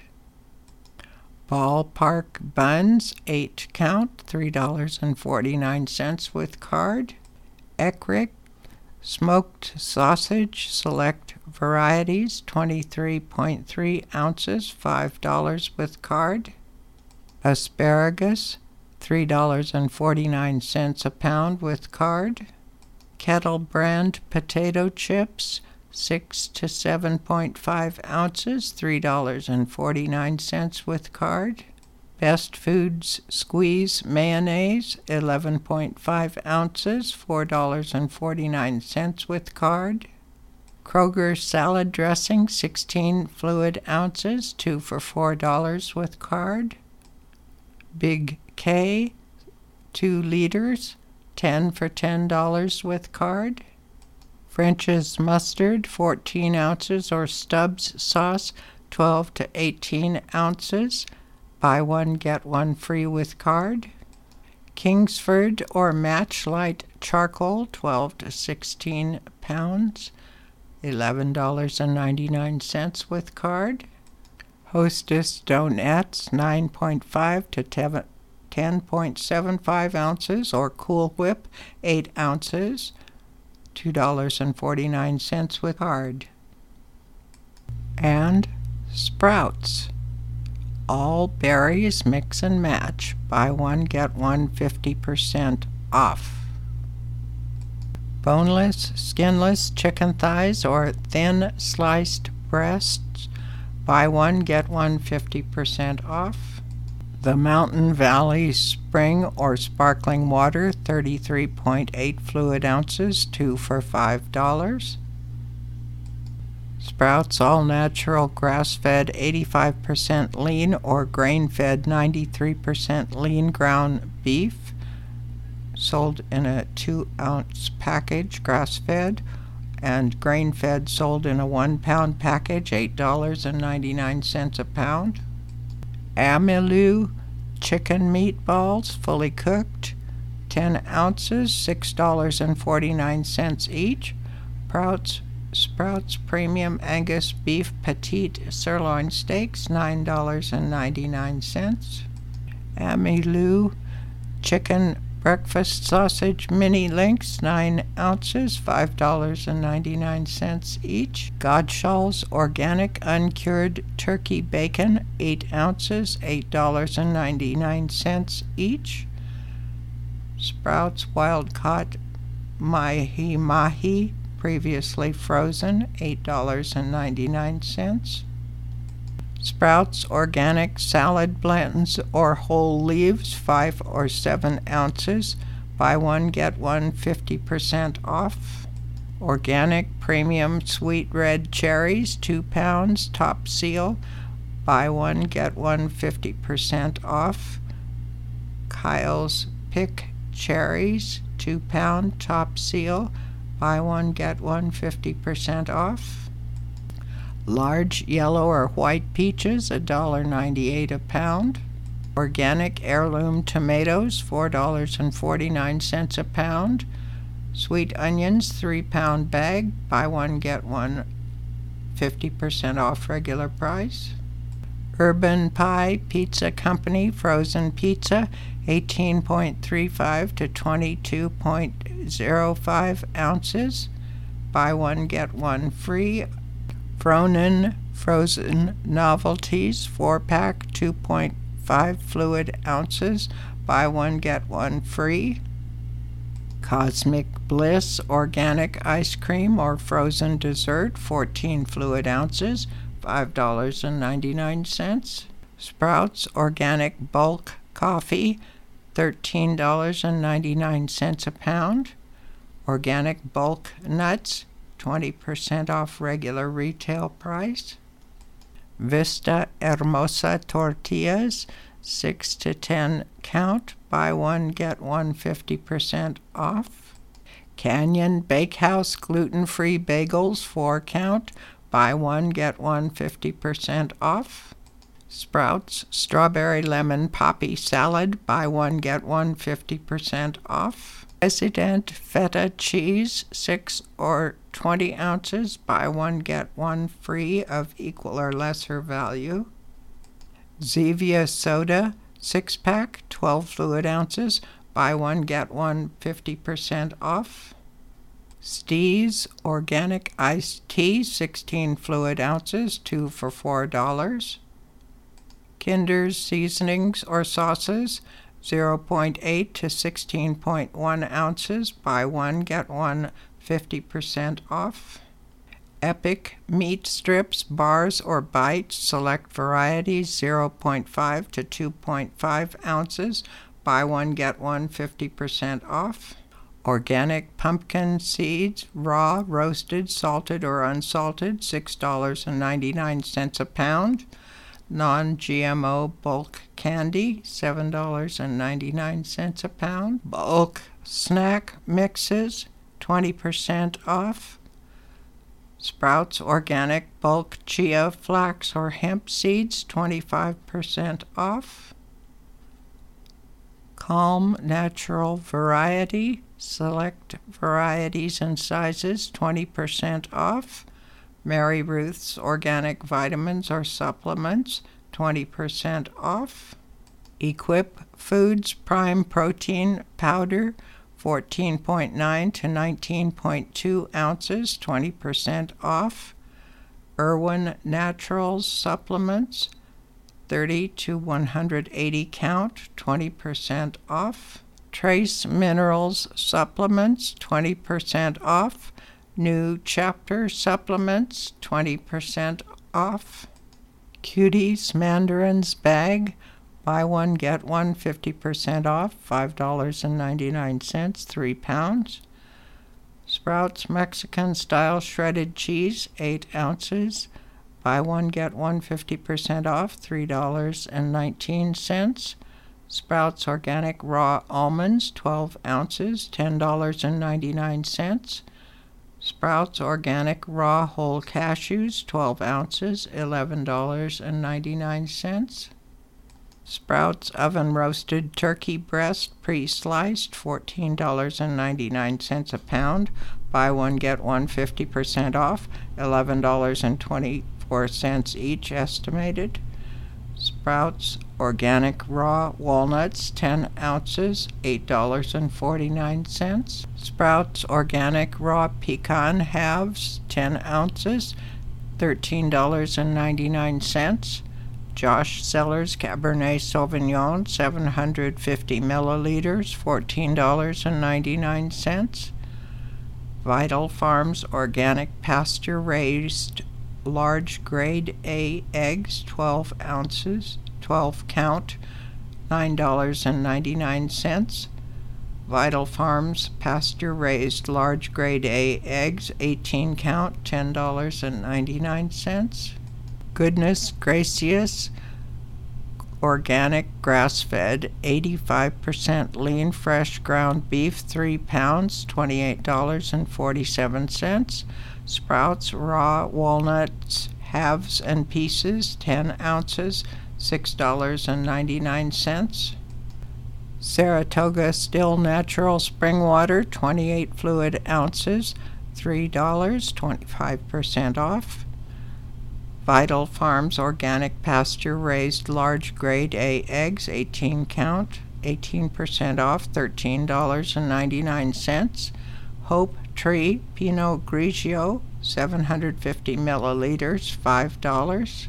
Ballpark Buns, eight count, three dollars and forty-nine cents with card. Eckrich Smoked Sausage, select varieties, twenty-three point three ounces, five dollars with card. Asparagus, three dollars and forty-nine cents a pound with card. Kettle Brand potato chips, six to seven point five ounces, three dollars and forty-nine cents with card. Best Foods Squeeze Mayonnaise, eleven point five ounces, four dollars and forty-nine cents with card. Kroger Salad Dressing, sixteen fluid ounces, two for four dollars with card. Big K, two liters, ten for ten dollars with card. French's Mustard, fourteen ounces, or Stubbs Sauce, twelve to eighteen ounces, buy one, get one free with card. Kingsford or Matchlight Charcoal, twelve to sixteen pounds, eleven dollars and ninety-nine cents with card. Hostess Donuts, nine point five to ten point seven five ounces, or Cool Whip, eight ounces, two dollars and forty-nine cents with card. And Sprouts, all berries mix and match, buy one get one fifty percent off. Boneless, skinless chicken thighs or thin sliced breasts, buy one get one fifty percent off. The Mountain Valley Spring or Sparkling Water, thirty-three point eight fluid ounces, two for five dollars. Sprouts All Natural Grass-Fed eighty-five percent lean or Grain-Fed ninety-three percent lean ground beef, sold in a two ounce package, grass-fed, and grain-fed sold in a one pound package, eight dollars and ninety-nine cents a pound. Amilu chicken meatballs, fully cooked, ten ounces, six dollars and forty-nine cents each. Sprouts Sprouts Premium Angus Beef Petite Sirloin Steaks, nine dollars and ninety-nine cents. Amilu Chicken Breakfast Sausage Mini Links, nine ounces, five dollars and ninety-nine cents each. Godshall's Organic Uncured Turkey Bacon, eight ounces, eight dollars and ninety-nine cents each. Sprouts Wild Caught Mahi Mahi, previously frozen, eight dollars and ninety-nine cents. Sprouts Organic Salad Blends or Whole Leaves, five or seven ounces, buy one get one fifty percent off. Organic Premium Sweet Red Cherries, two pounds, top seal, buy one get one fifty percent off. Kyle's Pick Cherries, two pound, top seal, buy one get one fifty percent off. Large yellow or white peaches, one dollar and ninety-eight cents a pound. Organic Heirloom Tomatoes, four dollars and forty-nine cents a pound. Sweet onions, three pound bag, buy one get one fifty percent off regular price. Urban Pie Pizza Company frozen pizza, eighteen point three five to twenty-two point zero five ounces, buy one get one free. Fronen Frozen Novelties four pack, two point five fluid ounces, buy one get one free. Cosmic Bliss Organic Ice Cream or Frozen Dessert, fourteen fluid ounces, five dollars and ninety-nine cents. Sprouts Organic Bulk Coffee, thirteen dollars and ninety-nine cents a pound. Organic Bulk Nuts, twenty percent off regular retail price. Vista Hermosa Tortillas, six to ten count, buy one get one fifty percent off. Canyon Bakehouse gluten-free bagels, four count, buy one get one fifty percent off. Sprouts Strawberry Lemon Poppy Salad, buy one get one fifty percent off. President Feta Cheese, six or twenty ounces, buy one get one free of equal or lesser value. Zevia Soda, six pack, twelve fluid ounces, buy one get one fifty percent off. Steez Organic Iced Tea, sixteen fluid ounces, two for four dollars. Kinder's Seasonings or Sauces, zero point eight to sixteen point one ounces, buy one get one fifty percent off. Epic Meat Strips, Bars or Bites, select varieties, zero point five to two point five ounces, buy one get one fifty percent off. Organic Pumpkin Seeds, raw, roasted, salted or unsalted, six dollars and ninety-nine cents a pound. Non-G M O bulk candy, seven dollars and ninety-nine cents a pound. Bulk snack mixes, twenty percent off. Sprouts Organic Bulk Chia Flax or Hemp Seeds, twenty-five percent off. Calm Natural Variety, select varieties and sizes, twenty percent off. Mary Ruth's Organic Vitamins or Supplements, twenty percent off. Equip Foods Prime Protein Powder, fourteen point nine to nineteen point two ounces, twenty percent off. Irwin Naturals Supplements, thirty to one hundred eighty count, twenty percent off. Trace Minerals Supplements, twenty percent off. New Chapter Supplements, twenty percent off. Cuties Mandarins Bag, buy one, get one, fifty percent off, five dollars and ninety-nine cents, three pounds. Sprouts Mexican Style Shredded Cheese, eight ounces, buy one, get one, fifty percent off, three dollars and nineteen cents. Sprouts Organic Raw Almonds, twelve ounces, ten dollars and ninety-nine cents. Sprouts Organic Raw Whole Cashews, twelve ounces, eleven dollars and ninety-nine cents. Sprouts Oven Roasted Turkey Breast Pre-Sliced, fourteen dollars and ninety-nine cents a pound. Buy one, get one, fifty percent off, eleven dollars and twenty-four cents each estimated. Sprouts Organic Raw Walnuts, ten ounces, eight dollars and forty-nine cents. Sprouts Organic Raw Pecan Halves, ten ounces, thirteen dollars and ninety-nine cents. Josh Cellars Cabernet Sauvignon, seven hundred fifty milliliters, fourteen dollars and ninety-nine cents. Vital Farms Organic Pasture Raised Large Grade A Eggs, twelve ounces, twelve count, nine dollars and ninety-nine cents. Vital Farms Pasture Raised Large Grade A Eggs, eighteen count, ten dollars and ninety-nine cents. Goodness Gracious Organic Grass-Fed eighty-five percent Lean Fresh Ground Beef, three pounds, twenty-eight dollars and forty-seven cents. Sprouts Raw Walnuts Halves and Pieces, ten ounces, six dollars and ninety-nine cents. Saratoga Still Natural Spring Water, twenty-eight fluid ounces, three dollars, twenty-five percent off. Vital Farms Organic Pasture Raised Large Grade A Eggs, eighteen count, eighteen percent off, thirteen dollars and ninety-nine cents. Hope Tree Pinot Grigio, seven hundred fifty milliliters, five dollars.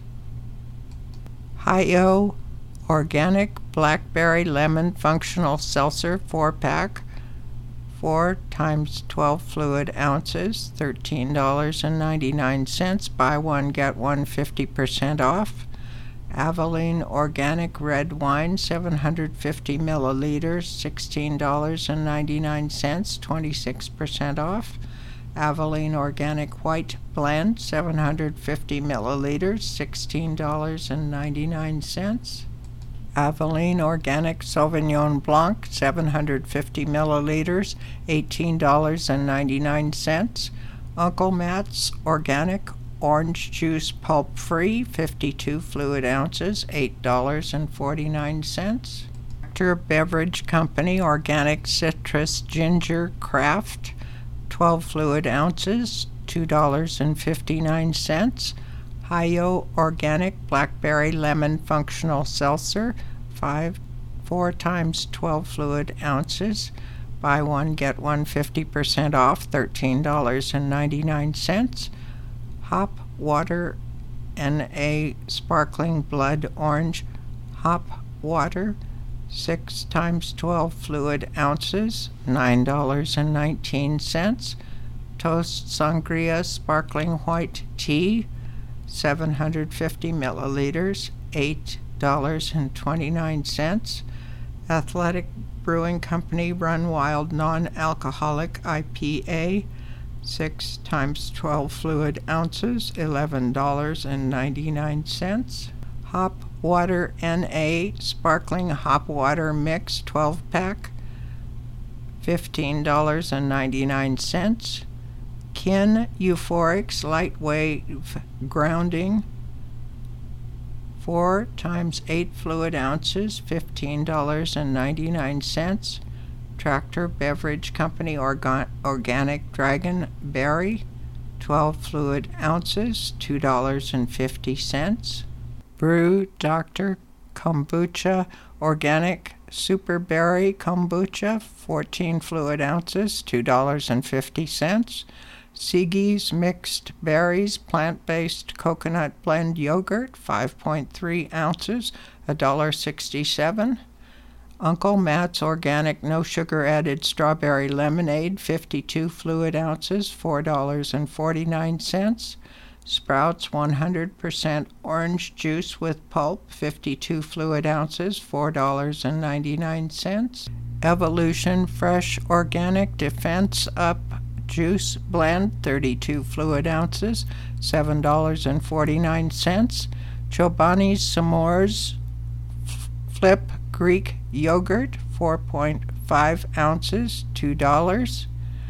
Hi-Yo Organic Blackberry Lemon Functional Seltzer, four pack, four times twelve fluid ounces, thirteen dollars and ninety-nine cents. Buy one, get one, fifty percent off. Aveline Organic Red Wine, seven hundred fifty milliliters, sixteen dollars and ninety-nine cents, twenty-six percent off. Aveline Organic White Blend, seven hundred fifty milliliters, sixteen dollars and ninety-nine cents. Aveline Organic Sauvignon Blanc, seven hundred fifty milliliters, eighteen dollars and ninety-nine cents. Uncle Matt's Organic Orange Juice Pulp Free, fifty-two fluid ounces, eight dollars and forty-nine cents. Nectar Beverage Company Organic Citrus Ginger Craft, twelve fluid ounces, two dollars and fifty-nine cents. Hi-Yo Organic Blackberry Lemon Functional Seltzer, five, four times twelve fluid ounces. Buy one, get one, fifty percent off, thirteen dollars and ninety-nine cents. Hop Water N A Sparkling Blood Orange Hop Water, six times twelve fluid ounces, nine dollars and nineteen cents. Toast Sangria Sparkling White Tea, seven hundred fifty milliliters, eight dollars and twenty-nine cents. Athletic Brewing Company Run Wild Non-Alcoholic I P A, six times twelve fluid ounces, eleven dollars and ninety-nine cents. Hop Water N A Sparkling Hop Water Mix, twelve pack, fifteen dollars and ninety-nine cents. Kin Euphorics Lightweight Grounding, four times eight fluid ounces, fifteen dollars and ninety-nine cents. Tractor Beverage Company Orga- Organic Dragon Berry, twelve fluid ounces, two dollars and fifty cents. Brew Doctor Kombucha Organic Super Berry Kombucha, fourteen fluid ounces, two dollars and fifty cents. Siggi's Mixed Berries Plant-Based Coconut Blend Yogurt, five point three ounces, one dollar and sixty-seven cents. Uncle Matt's Organic No Sugar Added Strawberry Lemonade, fifty-two fluid ounces, four dollars and forty-nine cents. Sprouts one hundred percent Orange Juice with Pulp, fifty-two fluid ounces, four dollars and ninety-nine cents. Evolution Fresh Organic Defense Up Juice Blend, thirty-two fluid ounces, seven dollars and forty-nine cents. Chobani's S'mores Flip Greek Yogurt, four point five ounces, two dollars.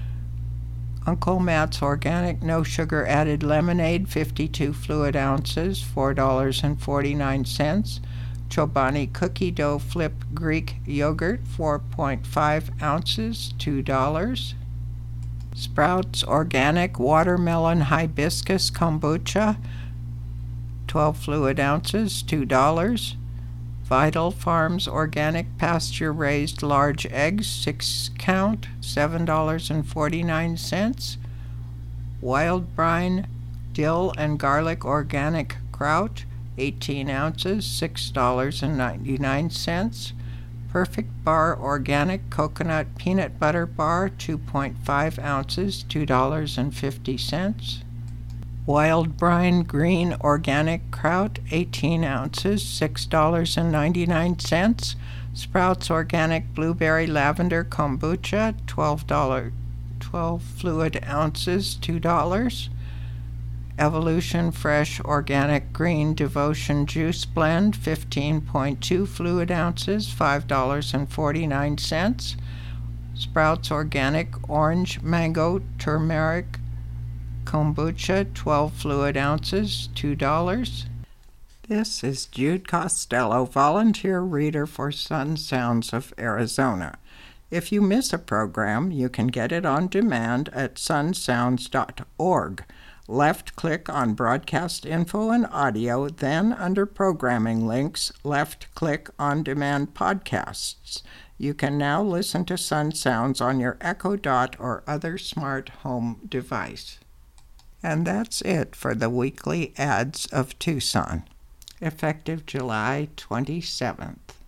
Uncle Matt's Organic No Sugar Added Lemonade, fifty-two fluid ounces, four dollars and forty-nine cents. Chobani Cookie Dough Flip Greek Yogurt, four point five ounces, two dollars. Sprouts Organic Watermelon Hibiscus Kombucha, twelve fluid ounces, two dollars. Vital Farms Organic Pasture-Raised Large Eggs, six count, seven dollars and forty-nine cents. Wild Brine Dill and Garlic Organic Kraut, eighteen ounces, six dollars and ninety-nine cents. Perfect Bar Organic Coconut Peanut Butter Bar, two point five ounces, two dollars and fifty cents. Wild Brine Green Organic Kraut, eighteen ounces, six dollars and ninety-nine cents. Sprouts Organic Blueberry Lavender Kombucha, twelve dollars, twelve fluid ounces, two dollars. Evolution Fresh Organic Green Devotion Juice Blend, fifteen point two fluid ounces, five dollars and forty-nine cents. Sprouts Organic Orange Mango Turmeric Kombucha, twelve fluid ounces, two dollars. This is Jude Costello, volunteer reader for Sun Sounds of Arizona. If you miss a program, you can get it on demand at sun sounds dot org. Left-click on Broadcast Info and Audio, then under Programming Links, left-click on Demand Podcasts. You can now listen to Sun Sounds on your Echo Dot or other smart home device. And that's it for the weekly ads of Tucson, effective July twenty-seventh.